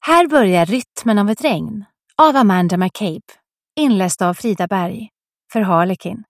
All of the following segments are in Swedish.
Här börjar Rytmen av ett regn av Amanda McCabe, inläst av Frida Berg för Harlequin.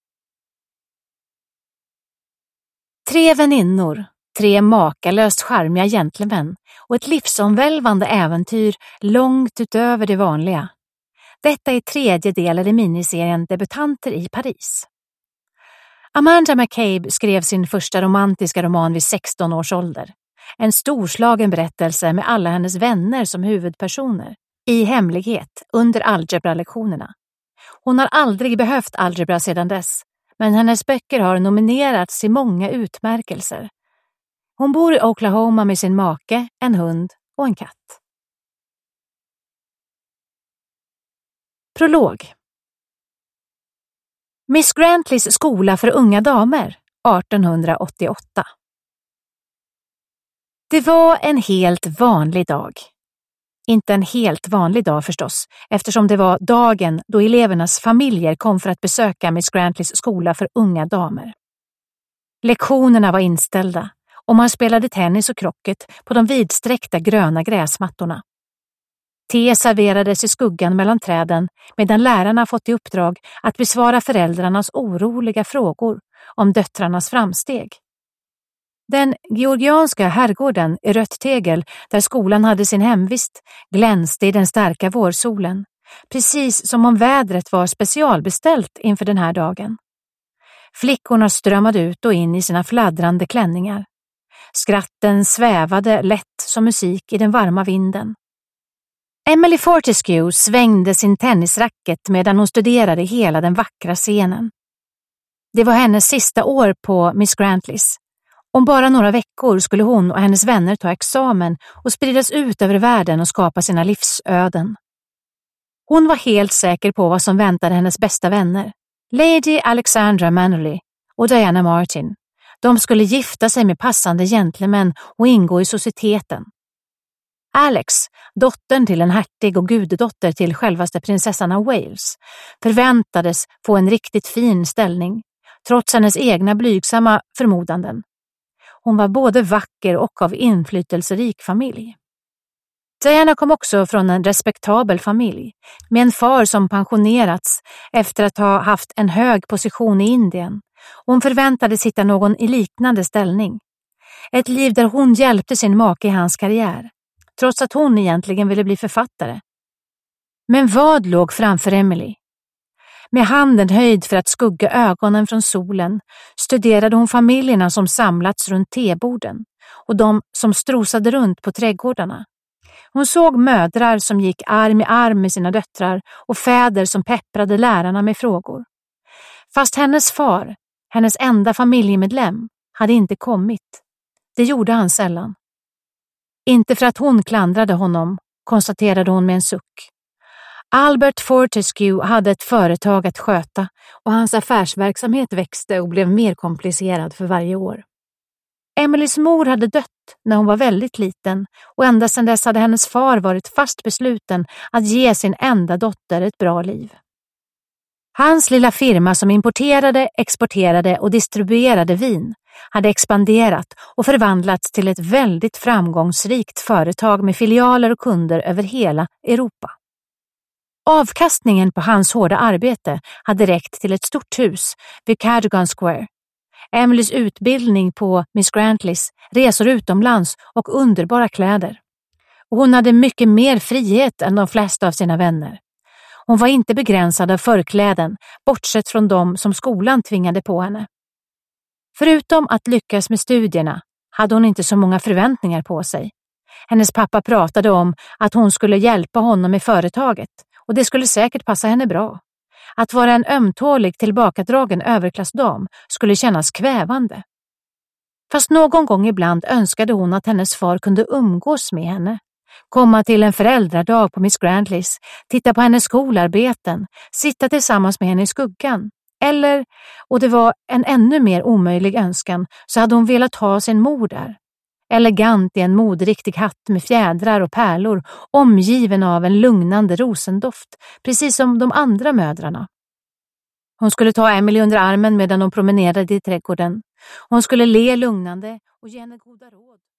3 väninnor, 3 makalöst charmiga gentlemän och ett livsomvälvande äventyr långt utöver det vanliga. Detta är 3:e delen i miniserien Debutanter i Paris. Amanda McCabe skrev sin första romantiska roman vid 16 års ålder. En storslagen berättelse med alla hennes vänner som huvudpersoner, i hemlighet under algebra-lektionerna. Hon har aldrig behövt algebra sedan dess, men hennes böcker har nominerats till många utmärkelser. Hon bor i Oklahoma med sin make, en hund och en katt. Prolog. Miss Grantleys skola för unga damer, 1888. Det var en helt vanlig dag. Inte en helt vanlig dag förstås, eftersom det var dagen då elevernas familjer kom för att besöka Miss Grantleys skola för unga damer. Lektionerna var inställda och man spelade tennis och krocket på de vidsträckta gröna gräsmattorna. Te serverades i skuggan mellan träden medan lärarna fått i uppdrag att besvara föräldrarnas oroliga frågor om döttrarnas framsteg. Den georgianska herrgården i rött tegel där skolan hade sin hemvist glänste i den starka vårsolen, precis som om vädret var specialbeställt inför den här dagen. Flickorna strömmade ut och in i sina fladdrande klänningar. Skratten svävade lätt som musik i den varma vinden. Emily Fortescue svängde sin tennisracket medan hon studerade hela den vackra scenen. Det var hennes sista år på Miss Grantleys. Om bara några veckor skulle hon och hennes vänner ta examen och spridas ut över världen och skapa sina livsöden. Hon var helt säker på vad som väntade hennes bästa vänner, Lady Alexandra Mannerly och Diana Martin. De skulle gifta sig med passande gentlemän och ingå i societeten. Alex, dottern till en hertig och gudedotter till självaste prinsessan av Wales, förväntades få en riktigt fin ställning, trots hennes egna blygsamma förmodanden. Hon var både vacker och av inflytelserik familj. Diana kom också från en respektabel familj, med en far som pensionerats efter att ha haft en hög position i Indien. Hon förväntades hitta någon i liknande ställning. Ett liv där hon hjälpte sin make i hans karriär, trots att hon egentligen ville bli författare. Men vad låg framför Emily? Med handen höjd för att skugga ögonen från solen studerade hon familjerna som samlats runt teborden och de som strosade runt på trädgårdarna. Hon såg mödrar som gick arm i arm med sina döttrar och fäder som pepprade lärarna med frågor. Fast hennes far, hennes enda familjemedlem, hade inte kommit. Det gjorde han sällan. Inte för att hon klandrade honom, konstaterade hon med en suck. Albert Fortescue hade ett företag att sköta och hans affärsverksamhet växte och blev mer komplicerad för varje år. Emilys mor hade dött när hon var väldigt liten och ända sedan dess hade hennes far varit fast besluten att ge sin enda dotter ett bra liv. Hans lilla firma som importerade, exporterade och distribuerade vin hade expanderat och förvandlats till ett väldigt framgångsrikt företag med filialer och kunder över hela Europa. Avkastningen på hans hårda arbete hade räckt till ett stort hus vid Cadogan Square. Emilys utbildning på Miss Grantleys, resor utomlands och underbara kläder. Och hon hade mycket mer frihet än de flesta av sina vänner. Hon var inte begränsad av förkläden, bortsett från dem som skolan tvingade på henne. Förutom att lyckas med studierna hade hon inte så många förväntningar på sig. Hennes pappa pratade om att hon skulle hjälpa honom med företaget och det skulle säkert passa henne bra. Att vara en ömtålig, tillbakadragen överklassdam skulle kännas kvävande. Fast någon gång ibland önskade hon att hennes far kunde umgås med henne. Komma till en föräldradag på Miss Grantleys, titta på hennes skolarbeten, sitta tillsammans med henne i skuggan. Eller, och det var en ännu mer omöjlig önskan, så hade hon velat ha sin mor där. Elegant i en moderiktig hatt med fjädrar och pärlor, omgiven av en lugnande rosendoft, precis som de andra mödrarna. Hon skulle ta Emily under armen medan de promenerade i trädgården. Hon skulle le lugnande och ge henne goda råd.